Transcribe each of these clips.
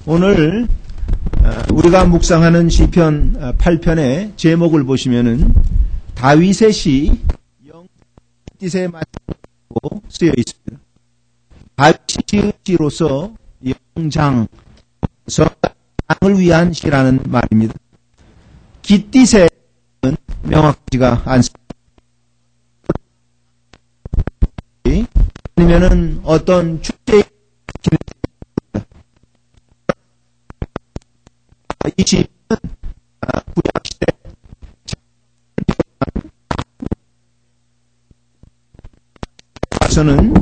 오늘 우리가 묵상하는 시편 8편의 제목을 보시면은 다윗의 시 영뜻에 맞고 쓰여 있습니다. 다윗이 지은 시로서 영장, 장을 위한 시라는 말입니다. 깃딧에는 명확하지가 않습니다. 아니면은 어떤 축제의 이 시는 구약시대 와서는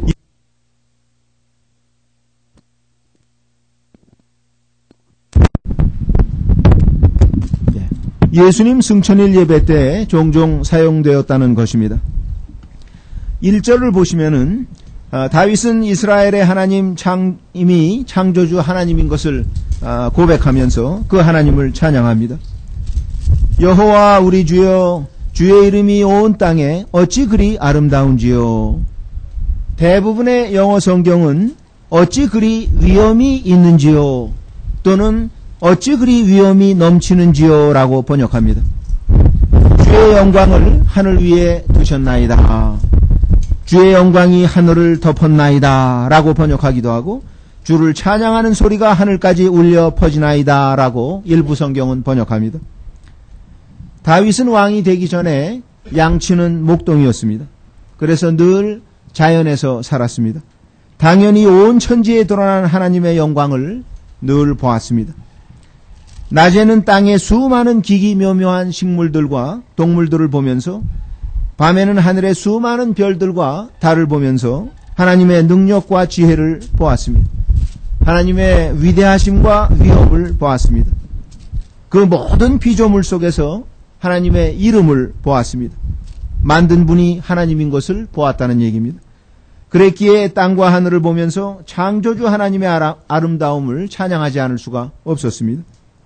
예수님 승천일 예배 때 종종 사용되었다는 것입니다. 1절을 보시면은 다윗은 이스라엘의 하나님 이미 창조주 하나님인 것을 고백하면서 그 하나님을 찬양합니다. 여호와 우리 주여, 주의 이름이 온 땅에 어찌 그리 아름다운지요. 대부분의 영어 성경은 어찌 그리 위엄이 있는지요 또는 어찌 그리 위엄이 넘치는지요 라고 번역합니다. 주의 영광을 하늘 위에 두셨나이다. 주의 영광이 하늘을 덮었나이다 라고 번역하기도 하고, 주를 찬양하는 소리가 하늘까지 울려 퍼지나이다 라고 일부 성경은 번역합니다. 다윗은 왕이 되기 전에 양치는 목동이었습니다. 그래서 늘 자연에서 살았습니다. 당연히 온 천지에 드러난 하나님의 영광을 늘 보았습니다. 낮에는 땅의 수많은 기기묘묘한 식물들과 동물들을 보면서, 밤에는 하늘의 수많은 별들과 달을 보면서 하나님의 능력과 지혜를 보았습니다. 하나님의 위대하심과 위엄을 보았습니다. 그 모든 피조물 속에서 하나님의 이름을 보았습니다. 만든 분이 하나님인 것을 보았다는 얘기입니다. 그랬기에 땅과 하늘을 보면서 창조주 하나님의 아름다움을 찬양하지 않을 수가 없었습니다.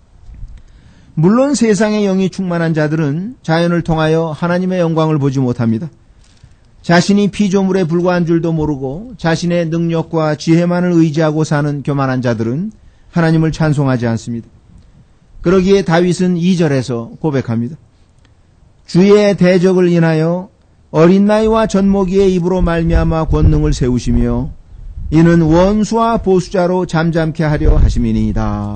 물론 세상의 영이 충만한 자들은 자연을 통하여 하나님의 영광을 보지 못합니다. 자신이 피조물에 불과한 줄도 모르고 자신의 능력과 지혜만을 의지하고 사는 교만한 자들은 하나님을 찬송하지 않습니다. 그러기에 다윗은 2절에서 고백합니다. 주의 대적을 인하여 어린 나이와 젖먹이의 입으로 말미암아 권능을 세우시며 이는 원수와 보수자로 잠잠케 하려 하심이니이다.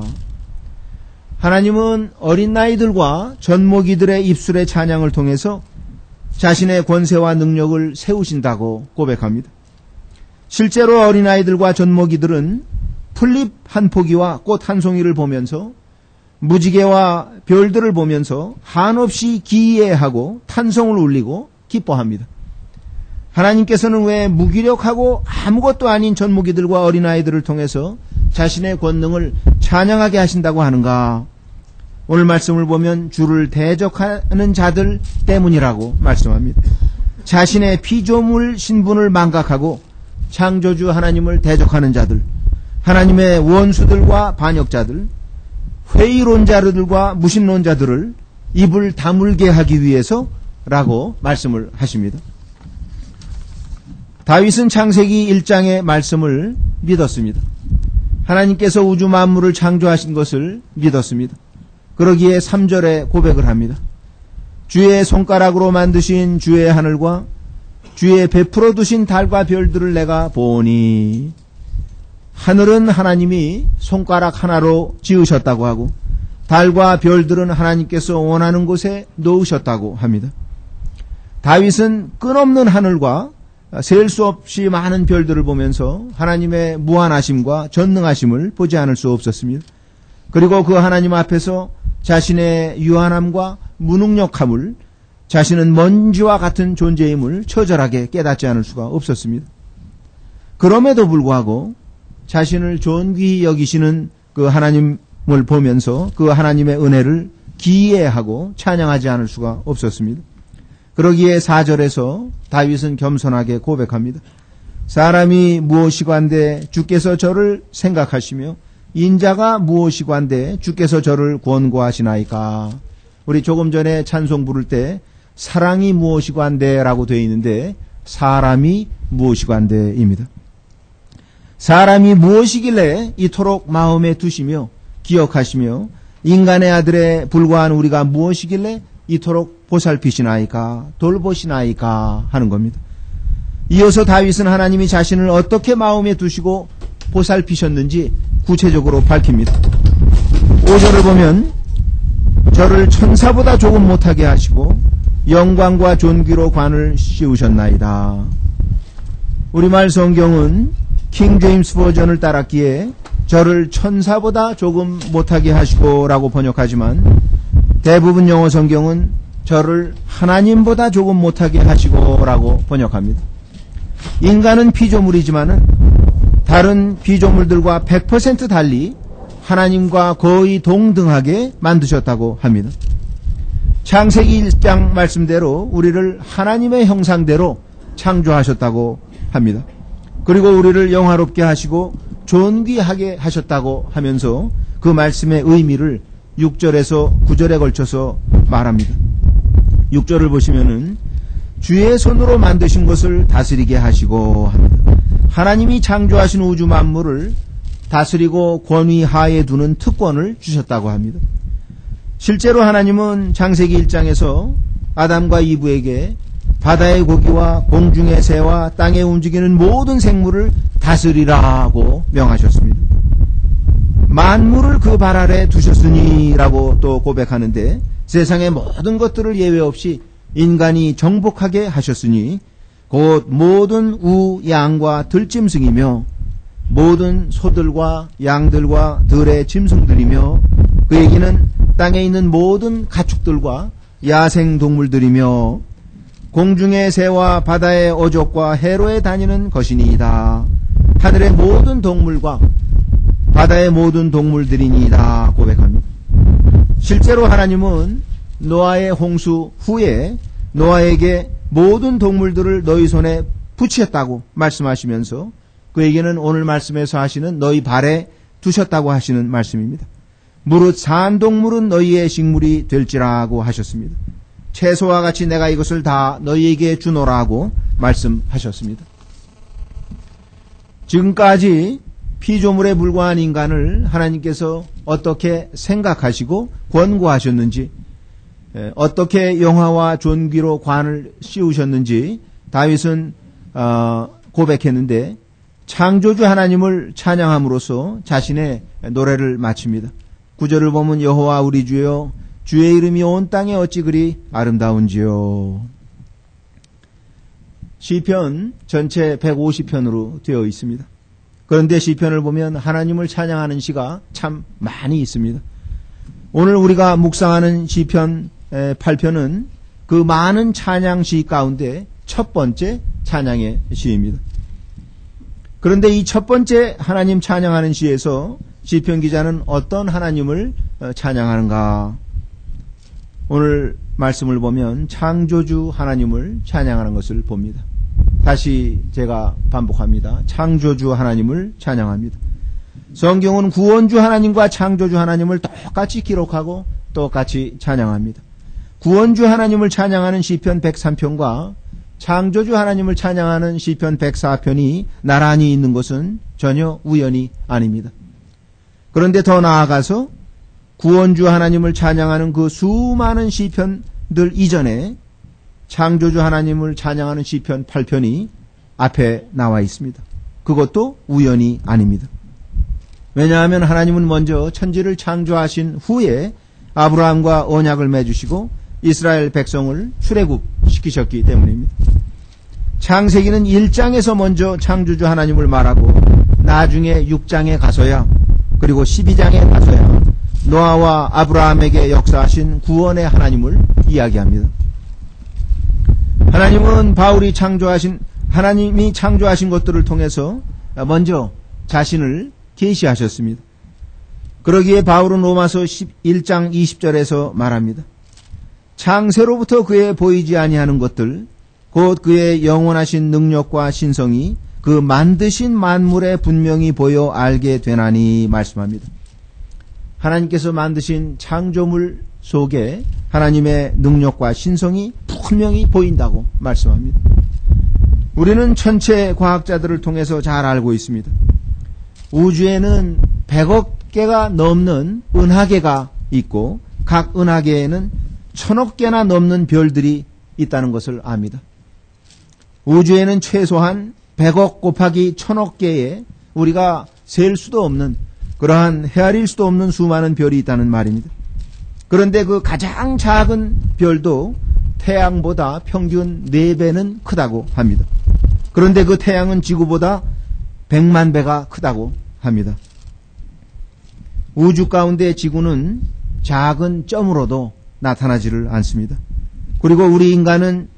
하나님은 어린 나이들과 젖먹이들의 입술의 찬양을 통해서 자신의 권세와 능력을 세우신다고 고백합니다. 실제로 어린아이들과 젖먹이들은 풀잎 한 포기와 꽃 한 송이를 보면서, 무지개와 별들을 보면서 한없이 기이해하고 탄성을 울리고 기뻐합니다. 하나님께서는 왜 무기력하고 아무것도 아닌 젖먹이들과 어린아이들을 통해서 자신의 권능을 찬양하게 하신다고 하는가? 오늘 말씀을 보면 주를 대적하는 자들 때문이라고 말씀합니다. 자신의 피조물 신분을 망각하고 창조주 하나님을 대적하는 자들, 하나님의 원수들과 반역자들, 회의론자들과 무신론자들을 입을 다물게 하기 위해서라고 말씀을 하십니다. 다윗은 창세기 1장의 말씀을 믿었습니다. 하나님께서 우주 만물을 창조하신 것을 믿었습니다. 그러기에 3절에 고백을 합니다. 주의 손가락으로 만드신 주의 하늘과 주의 베풀어 두신 달과 별들을 내가 보니, 하늘은 하나님이 손가락 하나로 지으셨다고 하고 달과 별들은 하나님께서 원하는 곳에 놓으셨다고 합니다. 다윗은 끝없는 하늘과 셀 수 없이 많은 별들을 보면서 하나님의 무한하심과 전능하심을 보지 않을 수 없었습니다. 그리고 그 하나님 앞에서 자신의 유한함과 무능력함을, 자신은 먼지와 같은 존재임을 처절하게 깨닫지 않을 수가 없었습니다. 그럼에도 불구하고 자신을 존귀히 여기시는 그 하나님을 보면서 그 하나님의 은혜를 기이해하고 찬양하지 않을 수가 없었습니다. 그러기에 4절에서 다윗은 겸손하게 고백합니다. 사람이 무엇이관데 주께서 저를 생각하시며 인자가 무엇이관데 주께서 저를 권고하시나이까. 우리 조금 전에 찬송 부를 때 사랑이 무엇이관데 라고 되어 있는데 사람이 무엇이관데입니다. 사람이 무엇이길래 이토록 마음에 두시며 기억하시며 인간의 아들에 불과한 우리가 무엇이길래 이토록 보살피시나이까 돌보시나이까 하는 겁니다. 이어서 다윗은 하나님이 자신을 어떻게 마음에 두시고 보살피셨는지 구체적으로 밝힙니다. 5절을 보면 저를 천사보다 조금 못하게 하시고 영광과 존귀로 관을 씌우셨나이다. 우리말 성경은 킹 제임스 버전을 따랐기에 저를 천사보다 조금 못하게 하시고 라고 번역하지만 대부분 영어 성경은 저를 하나님보다 조금 못하게 하시고 라고 번역합니다. 인간은 피조물이지만은 다른 피조물들과 100% 달리 하나님과 거의 동등하게 만드셨다고 합니다. 창세기 1장 말씀대로 우리를 하나님의 형상대로 창조하셨다고 합니다. 그리고 우리를 영화롭게 하시고 존귀하게 하셨다고 하면서 그 말씀의 의미를 6절에서 9절에 걸쳐서 말합니다. 6절을 보시면은 주의 손으로 만드신 것을 다스리게 하시고 합니다. 하나님이 창조하신 우주 만물을 다스리고 권위 하에 두는 특권을 주셨다고 합니다. 실제로 하나님은 창세기 1장에서 아담과 이브에게 바다의 고기와 공중의 새와 땅에 움직이는 모든 생물을 다스리라고 명하셨습니다. 만물을 그 발 아래 두셨으니라고 또 고백하는데 세상의 모든 것들을 예외 없이 인간이 정복하게 하셨으니 곧 모든 우, 양과 들짐승이며 모든 소들과 양들과 들의 짐승들이며 그에게는 땅에 있는 모든 가축들과 야생동물들이며 공중의 새와 바다의 어족과 해로에 다니는 것이니이다. 하늘의 모든 동물과 바다의 모든 동물들이니이다 고백합니다. 실제로 하나님은 노아의 홍수 후에 노아에게 모든 동물들을 너희 손에 붙였다고 말씀하시면서 그에게는 오늘 말씀에서 하시는 너희 발에 두셨다고 하시는 말씀입니다. 무릇 산 동물은 너희의 식물이 될지라고 하셨습니다. 채소와 같이 내가 이것을 다 너희에게 주노라고 말씀하셨습니다. 지금까지 피조물에 불과한 인간을 하나님께서 어떻게 생각하시고 권고하셨는지 어떻게 영화와 존귀로 관을 씌우셨는지 다윗은 고백했는데 창조주 하나님을 찬양함으로써 자신의 노래를 마칩니다. 9절을 보면 여호와 우리 주여 주의 이름이 온 땅에 어찌 그리 아름다운지요. 시편 전체 150편으로 되어 있습니다. 그런데 시편을 보면 하나님을 찬양하는 시가 참 많이 있습니다. 오늘 우리가 묵상하는 시편 8편은 그 많은 찬양시 가운데 첫 번째 찬양의 시입니다. 그런데 이 첫 번째 하나님 찬양하는 시에서 시편 기자는 어떤 하나님을 찬양하는가? 오늘 말씀을 보면 창조주 하나님을 찬양하는 것을 봅니다. 다시 제가 반복합니다. 창조주 하나님을 찬양합니다. 성경은 구원주 하나님과 창조주 하나님을 똑같이 기록하고 똑같이 찬양합니다. 구원주 하나님을 찬양하는 시편 103편과 창조주 하나님을 찬양하는 시편 104편이 나란히 있는 것은 전혀 우연이 아닙니다. 그런데 더 나아가서 구원주 하나님을 찬양하는 그 수많은 시편들 이전에 창조주 하나님을 찬양하는 시편 8편이 앞에 나와 있습니다. 그것도 우연이 아닙니다. 왜냐하면 하나님은 먼저 천지를 창조하신 후에 아브라함과 언약을 맺으시고 이스라엘 백성을 출애굽시키셨기 때문입니다. 창세기는 1장에서 먼저 창조주 하나님을 말하고 나중에 6장에 가서야 그리고 12장에 가서야 노아와 아브라함에게 역사하신 구원의 하나님을 이야기합니다. 하나님은 하나님이 창조하신 것들을 통해서 먼저 자신을 계시하셨습니다. 그러기에 바울은 로마서 1장 20절에서 말합니다. 창세로부터 그의 보이지 아니하는 것들 곧 그의 영원하신 능력과 신성이 그 만드신 만물에 분명히 보여 알게 되나니 말씀합니다. 하나님께서 만드신 창조물 속에 하나님의 능력과 신성이 분명히 보인다고 말씀합니다. 우리는 천체 과학자들을 통해서 잘 알고 있습니다. 우주에는 100억 개가 넘는 은하계가 있고 각 은하계에는 1000억 개나 넘는 별들이 있다는 것을 압니다. 우주에는 최소한 100억 곱하기 1000억 개의 우리가 셀 수도 없는 그러한 헤아릴 수도 없는 수많은 별이 있다는 말입니다. 그런데 그 가장 작은 별도 태양보다 평균 4배는 크다고 합니다. 그런데 그 태양은 지구보다 100만 배가 크다고 합니다. 우주 가운데 지구는 작은 점으로도 나타나지를 않습니다. 그리고 우리 인간은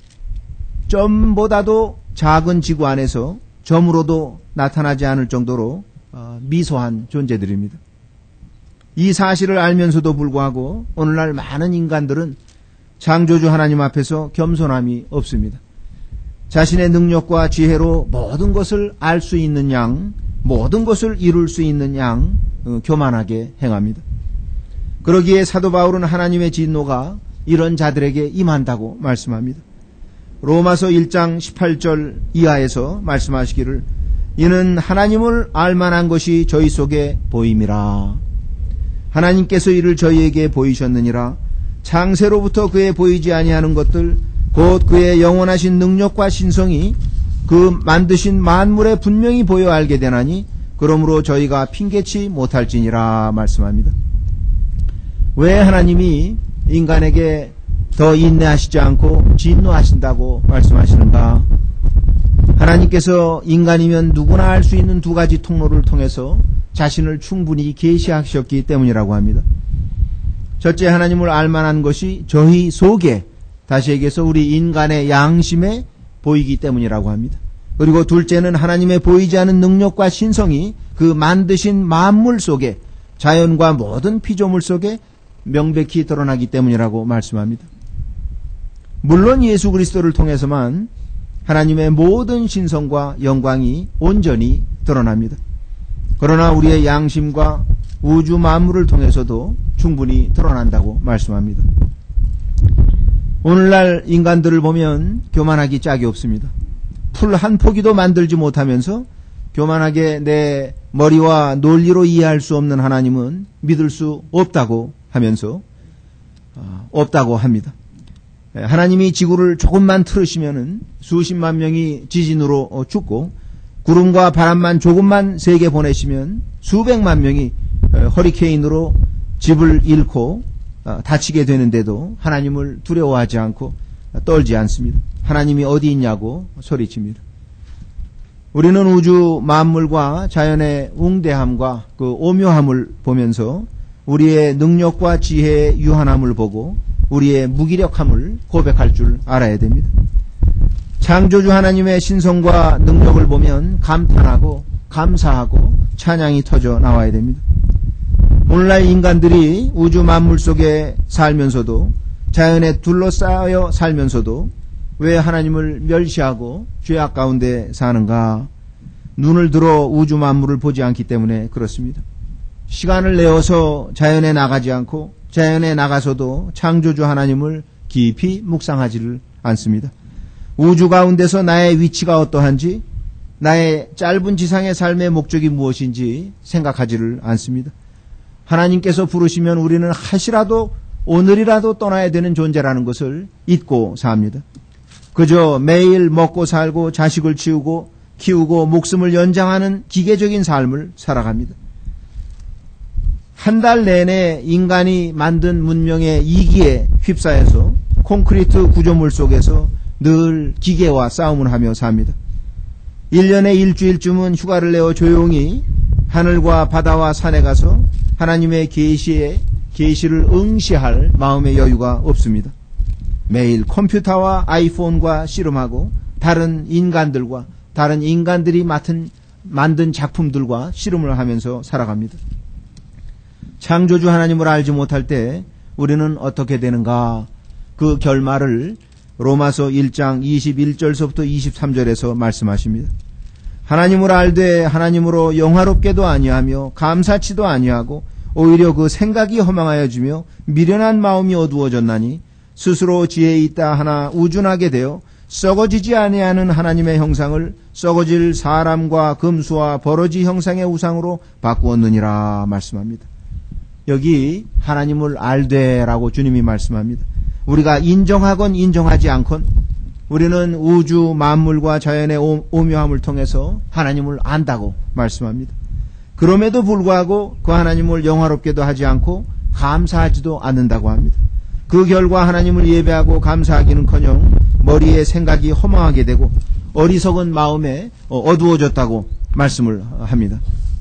점보다도 작은 지구 안에서 점으로도 나타나지 않을 정도로 미소한 존재들입니다. 이 사실을 알면서도 불구하고 오늘날 많은 인간들은 창조주 하나님 앞에서 겸손함이 없습니다. 자신의 능력과 지혜로 모든 것을 알 수 있는 양, 모든 것을 이룰 수 있는 양 교만하게 행합니다. 그러기에 사도 바울은 하나님의 진노가 이런 자들에게 임한다고 말씀합니다. 로마서 1장 18절 이하에서 말씀하시기를 이는 하나님을 알만한 것이 저희 속에 보임이라. 하나님께서 이를 저희에게 보이셨느니라. 창세로부터 그에 보이지 아니하는 것들 곧 그의 영원하신 능력과 신성이 그 만드신 만물에 분명히 보여 알게 되나니 그러므로 저희가 핑계치 못할지니라 말씀합니다. 왜 하나님이 인간에게 더 인내하시지 않고 진노하신다고 말씀하시는가? 하나님께서 인간이면 누구나 알 수 있는 두 가지 통로를 통해서 자신을 충분히 계시하셨기 때문이라고 합니다. 첫째, 하나님을 알만한 것이 저희 속에, 다시 얘기해서 우리 인간의 양심에 보이기 때문이라고 합니다. 그리고 둘째는 하나님의 보이지 않은 능력과 신성이 그 만드신 만물 속에, 자연과 모든 피조물 속에 명백히 드러나기 때문이라고 말씀합니다. 물론 예수 그리스도를 통해서만 하나님의 모든 신성과 영광이 온전히 드러납니다. 그러나 우리의 양심과 우주 만물을 통해서도 충분히 드러난다고 말씀합니다. 오늘날 인간들을 보면 교만하기 짝이 없습니다. 풀 한 포기도 만들지 못하면서 교만하게 내 머리와 논리로 이해할 수 없는 하나님은 믿을 수 없다고 하면서 없다고 합니다. 하나님이 지구를 조금만 틀으시면은 수십만 명이 지진으로 죽고 구름과 바람만 조금만 세게 보내시면 수백만 명이 허리케인으로 집을 잃고 다치게 되는데도 하나님을 두려워하지 않고 떨지 않습니다. 하나님이 어디 있냐고 소리칩니다. 우리는 우주 만물과 자연의 웅대함과 그 오묘함을 보면서 우리의 능력과 지혜의 유한함을 보고 우리의 무기력함을 고백할 줄 알아야 됩니다. 창조주 하나님의 신성과 능력을 보면 감탄하고 감사하고 찬양이 터져 나와야 됩니다. 오늘날 인간들이 우주 만물 속에 살면서도 자연에 둘러싸여 살면서도 왜 하나님을 멸시하고 죄악 가운데 사는가? 눈을 들어 우주 만물을 보지 않기 때문에 그렇습니다. 시간을 내어서 자연에 나가지 않고 자연에 나가서도 창조주 하나님을 깊이 묵상하지를 않습니다. 우주 가운데서 나의 위치가 어떠한지, 나의 짧은 지상의 삶의 목적이 무엇인지 생각하지를 않습니다. 하나님께서 부르시면 우리는 하시라도 오늘이라도 떠나야 되는 존재라는 것을 잊고 삽니다. 그저 매일 먹고 살고 자식을 키우고 목숨을 연장하는 기계적인 삶을 살아갑니다. 한 달 내내 인간이 만든 문명의 이기에 휩싸여서 콘크리트 구조물 속에서 늘 기계와 싸움을 하며 삽니다. 1년에 일주일쯤은 휴가를 내어 조용히 하늘과 바다와 산에 가서 하나님의 계시를 응시할 마음의 여유가 없습니다. 매일 컴퓨터와 아이폰과 씨름하고 다른 인간들과 다른 인간들이 만든 작품들과 씨름을 하면서 살아갑니다. 창조주 하나님을 알지 못할 때 우리는 어떻게 되는가? 그 결말을 로마서 1장 21절서부터 23절에서 말씀하십니다. 하나님을 알되 하나님으로 영화롭게도 아니하며 감사치도 아니하고 오히려 그 생각이 허망하여지며 미련한 마음이 어두워졌나니 스스로 지혜 있다 하나 우준하게 되어 썩어지지 아니하는 하나님의 형상을 썩어질 사람과 금수와 버러지 형상의 우상으로 바꾸었느니라 말씀합니다. 여기 하나님을 알되라고 주님이 말씀합니다. 우리가 인정하건 인정하지 않건 우리는 우주 만물과 자연의 오묘함을 통해서 하나님을 안다고 말씀합니다. 그럼에도 불구하고 그 하나님을 영화롭게도 하지 않고 감사하지도 않는다고 합니다. 그 결과 하나님을 예배하고 감사하기는커녕 머리에 생각이 허망하게 되고 어리석은 마음에 어두워졌다고 말씀을 합니다.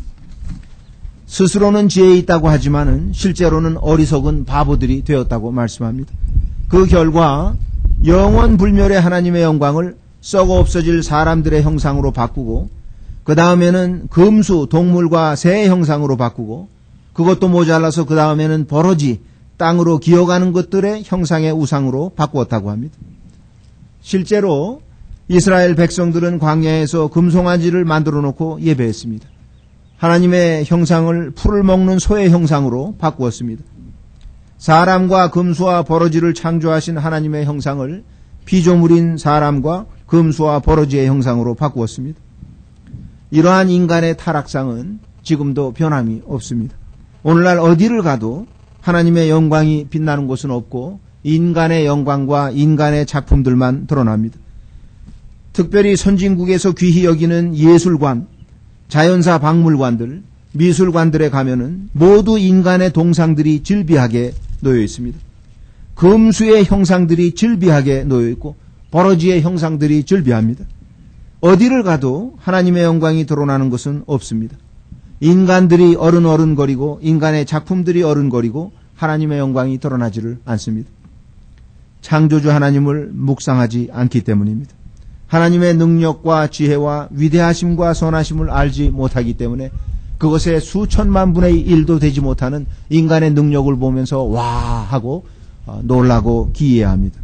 스스로는 지혜 있다고 하지만은 실제로는 어리석은 바보들이 되었다고 말씀합니다. 그 결과 영원 불멸의 하나님의 영광을 썩어 없어질 사람들의 형상으로 바꾸고 그 다음에는 금수 동물과 새의 형상으로 바꾸고 그것도 모자라서 그 다음에는 버러지 땅으로 기어가는 것들의 형상의 우상으로 바꾸었다고 합니다. 실제로 이스라엘 백성들은 광야에서 금송아지를 만들어 놓고 예배했습니다. 하나님의 형상을 풀을 먹는 소의 형상으로 바꾸었습니다. 사람과 금수와 버러지를 창조하신 하나님의 형상을 피조물인 사람과 금수와 버러지의 형상으로 바꾸었습니다. 이러한 인간의 타락상은 지금도 변함이 없습니다. 오늘날 어디를 가도 하나님의 영광이 빛나는 곳은 없고 인간의 영광과 인간의 작품들만 드러납니다. 특별히 선진국에서 귀히 여기는 예술관, 자연사 박물관들, 미술관들에 가면은 모두 인간의 동상들이 질비하게 놓여 있습니다. 금수의 형상들이 질비하게 놓여 있고 버러지의 형상들이 질비합니다. 어디를 가도 하나님의 영광이 드러나는 것은 없습니다. 인간들이 어른거리고 인간의 작품들이 어른거리고 하나님의 영광이 드러나지를 않습니다. 창조주 하나님을 묵상하지 않기 때문입니다. 하나님의 능력과 지혜와 위대하심과 선하심을 알지 못하기 때문에 그것의 수천만 분의 1도 되지 못하는 인간의 능력을 보면서 와 하고 놀라고 기이해합니다.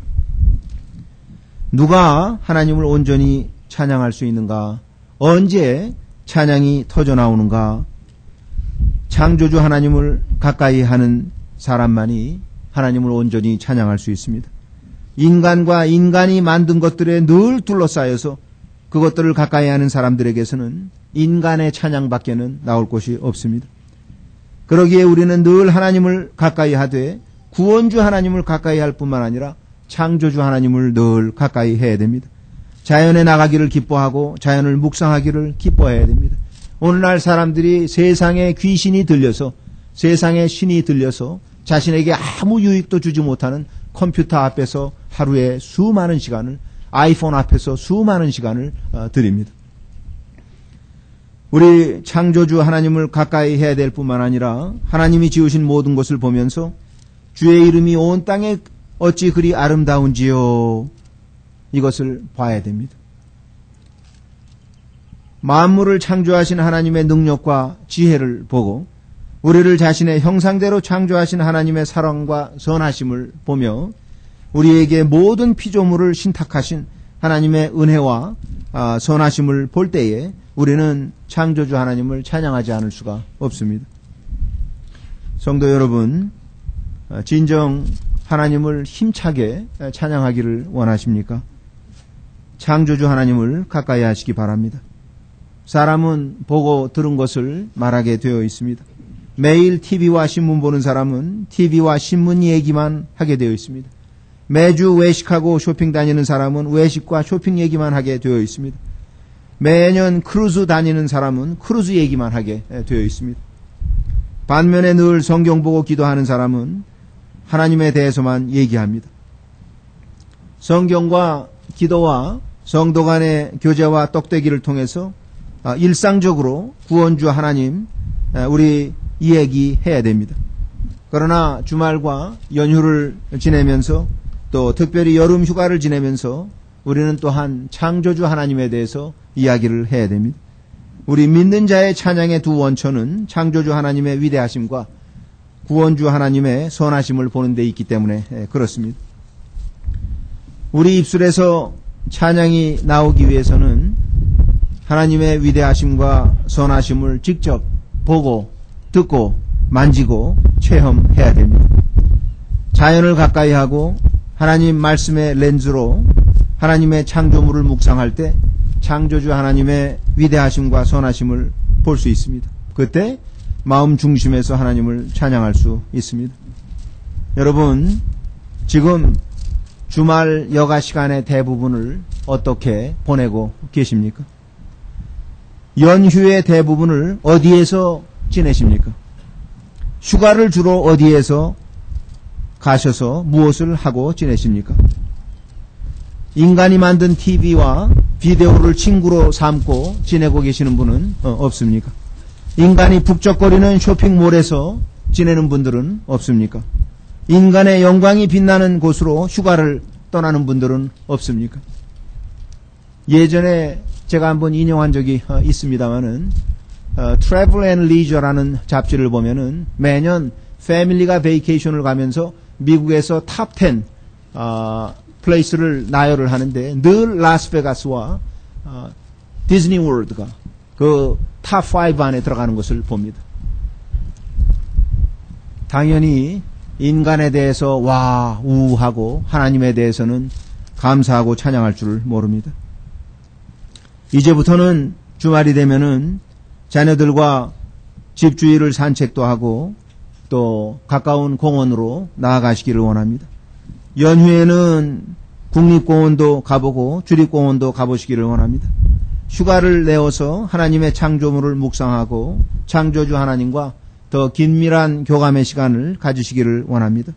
누가 하나님을 온전히 찬양할 수 있는가? 언제 찬양이 터져나오는가? 창조주 하나님을 가까이 하는 사람만이 하나님을 온전히 찬양할 수 있습니다. 인간과 인간이 만든 것들에 늘 둘러싸여서 그것들을 가까이 하는 사람들에게서는 인간의 찬양밖에는 나올 곳이 없습니다. 그러기에 우리는 늘 하나님을 가까이 하되 구원주 하나님을 가까이 할 뿐만 아니라 창조주 하나님을 늘 가까이 해야 됩니다. 자연에 나가기를 기뻐하고 자연을 묵상하기를 기뻐해야 됩니다. 오늘날 사람들이 세상에 귀신이 들려서 세상에 신이 들려서 자신에게 아무 유익도 주지 못하는 컴퓨터 앞에서 하루에 수많은 시간을 아이폰 앞에서 수많은 시간을 드립니다. 우리 창조주 하나님을 가까이 해야 될 뿐만 아니라 하나님이 지으신 모든 것을 보면서 주의 이름이 온 땅에 어찌 그리 아름다운지요. 이것을 봐야 됩니다. 만물을 창조하신 하나님의 능력과 지혜를 보고 우리를 자신의 형상대로 창조하신 하나님의 사랑과 선하심을 보며 우리에게 모든 피조물을 신탁하신 하나님의 은혜와 선하심을 볼 때에 우리는 창조주 하나님을 찬양하지 않을 수가 없습니다. 성도 여러분, 진정 하나님을 힘차게 찬양하기를 원하십니까? 창조주 하나님을 가까이 하시기 바랍니다. 사람은 보고 들은 것을 말하게 되어 있습니다. 매일 TV와 신문 보는 사람은 TV와 신문 얘기만 하게 되어 있습니다. 매주 외식하고 쇼핑 다니는 사람은 외식과 쇼핑 얘기만 하게 되어 있습니다. 매년 크루즈 다니는 사람은 크루즈 얘기만 하게 되어 있습니다. 반면에 늘 성경 보고 기도하는 사람은 하나님에 대해서만 얘기합니다. 성경과 기도와 성도 간의 교제와 떡대기를 통해서 일상적으로 구원주 하나님 우리 이야기해야 됩니다. 그러나 주말과 연휴를 지내면서 또 특별히 여름 휴가를 지내면서 우리는 또한 창조주 하나님에 대해서 이야기를 해야 됩니다. 우리 믿는 자의 찬양의 두 원천은 창조주 하나님의 위대하심과 구원주 하나님의 선하심을 보는 데 있기 때문에 그렇습니다. 우리 입술에서 찬양이 나오기 위해서는 하나님의 위대하심과 선하심을 직접 보고 듣고 만지고 체험해야 됩니다. 자연을 가까이 하고 하나님 말씀의 렌즈로 하나님의 창조물을 묵상할 때 창조주 하나님의 위대하심과 선하심을 볼 수 있습니다. 그때 마음 중심에서 하나님을 찬양할 수 있습니다. 여러분, 지금 주말 여가 시간의 대부분을 어떻게 보내고 계십니까? 연휴의 대부분을 어디에서 지내십니까? 휴가를 주로 어디에서 가셔서 무엇을 하고 지내십니까? 인간이 만든 TV와 비디오를 친구로 삼고 지내고 계시는 분은 없습니까? 인간이 북적거리는 쇼핑몰에서 지내는 분들은 없습니까? 인간의 영광이 빛나는 곳으로 휴가를 떠나는 분들은 없습니까? 예전에 제가 한번 인용한 적이 있습니다만은 Travel and Leisure라는 잡지를 보면은 매년 패밀리가 베이케이션을 가면서 미국에서 탑 10 플레이스를 나열을 하는데 늘 라스베가스와 디즈니 월드가 그 탑 5 안에 들어가는 것을 봅니다. 당연히 인간에 대해서 와 우하고 하나님에 대해서는 감사하고 찬양할 줄 모릅니다. 이제부터는 주말이 되면은 자녀들과 집 주위를 산책도 하고 또 가까운 공원으로 나아가시기를 원합니다. 연휴에는 국립공원도 가보고 주립공원도 가보시기를 원합니다. 휴가를 내어서 하나님의 창조물을 묵상하고 창조주 하나님과 더 긴밀한 교감의 시간을 가지시기를 원합니다.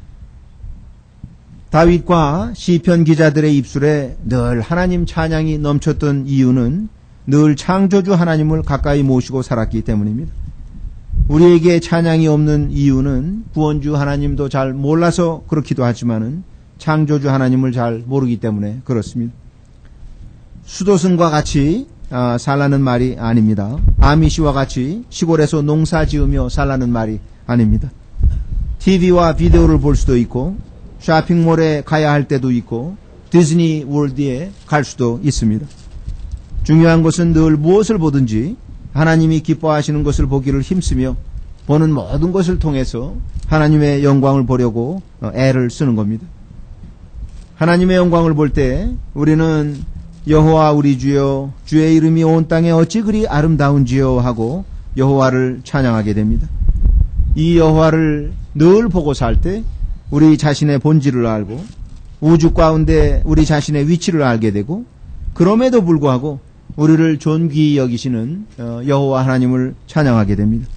다윗과 시편 기자들의 입술에 늘 하나님 찬양이 넘쳤던 이유는 늘 창조주 하나님을 가까이 모시고 살았기 때문입니다. 우리에게 찬양이 없는 이유는 구원주 하나님도 잘 몰라서 그렇기도 하지만은 창조주 하나님을 잘 모르기 때문에 그렇습니다. 수도승과 같이 살라는 말이 아닙니다. 아미시와 같이 시골에서 농사 지으며 살라는 말이 아닙니다. TV와 비디오를 볼 수도 있고 쇼핑몰에 가야 할 때도 있고 디즈니 월드에 갈 수도 있습니다. 중요한 것은 늘 무엇을 보든지 하나님이 기뻐하시는 것을 보기를 힘쓰며 보는 모든 것을 통해서 하나님의 영광을 보려고 애를 쓰는 겁니다. 하나님의 영광을 볼 때 우리는 여호와 우리 주여 주의 이름이 온 땅에 어찌 그리 아름다운지요 하고 여호와를 찬양하게 됩니다. 이 여호와를 늘 보고 살 때 우리 자신의 본질을 알고 우주 가운데 우리 자신의 위치를 알게 되고 그럼에도 불구하고 우리를 존귀히 여기시는 여호와 하나님을 찬양하게 됩니다.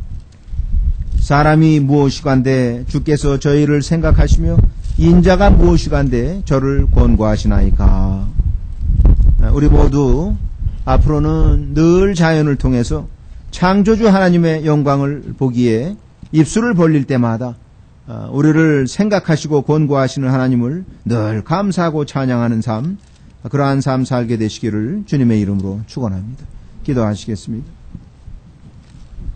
사람이 무엇이간데 주께서 저희를 생각하시며 인자가 무엇이간데 저를 권고하시나이까. 우리 모두 앞으로는 늘 자연을 통해서 창조주 하나님의 영광을 보기에 입술을 벌릴 때마다 우리를 생각하시고 권고하시는 하나님을 늘 감사하고 찬양하는 삶, 그러한 삶 살게 되시기를 주님의 이름으로 축원합니다. 기도하시겠습니다.